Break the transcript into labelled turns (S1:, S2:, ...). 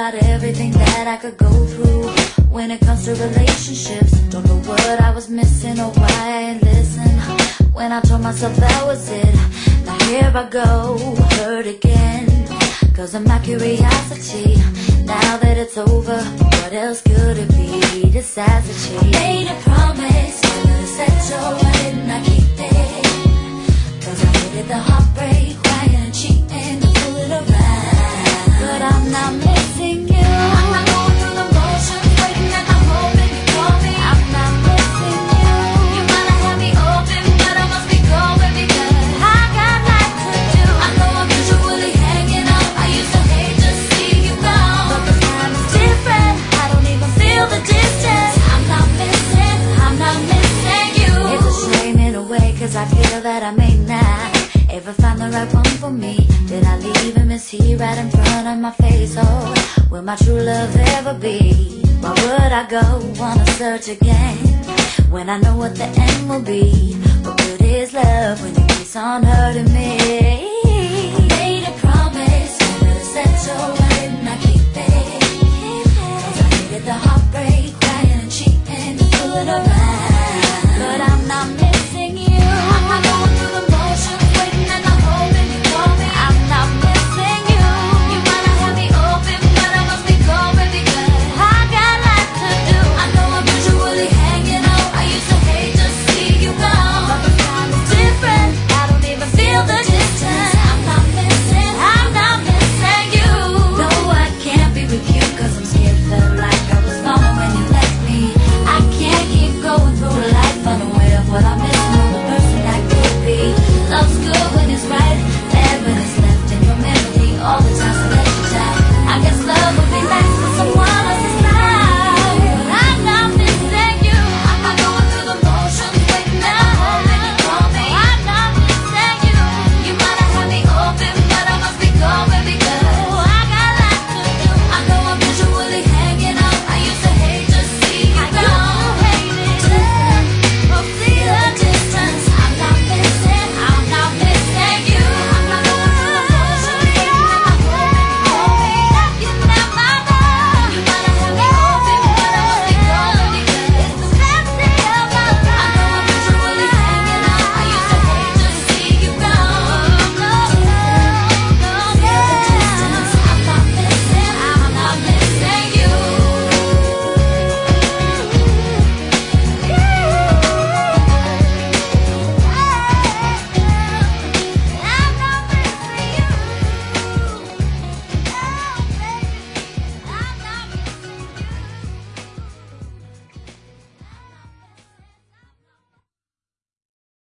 S1: about everything that I could go through when it comes to relationships. Don't know what I was missing or why I ain't listen when I told myself that was it. Now here I go, hurt again, cause of my curiosity. Now that it's over, what else could it be? Decides to cheat. I made a promise, never to settle, why didn't I keep it? Cause I hated the heartbreak, crying and cheating to pull it around. But I'm not missing you. I'm not going through the motions, waiting at the moment you call me. I'm not missing you. You might have had me open, but I must be going because I got life to do. I know I'm visually hanging out, I used to hate to see you gone, but this time is different, I don't even feel the distance. I'm not missing you. It's a shame in a way, cause I feel that I may not ever find the right one for me. Did I leave him? Is he right in front of my face? Oh, will my true love ever be? Why would I go wanna search again when I know what the end will be? What good is love when it keeps on hurting me? I made a promise, never to settle, why didn't I keep it? Cause I hated the heartbreak, crying and cheating, pull it around.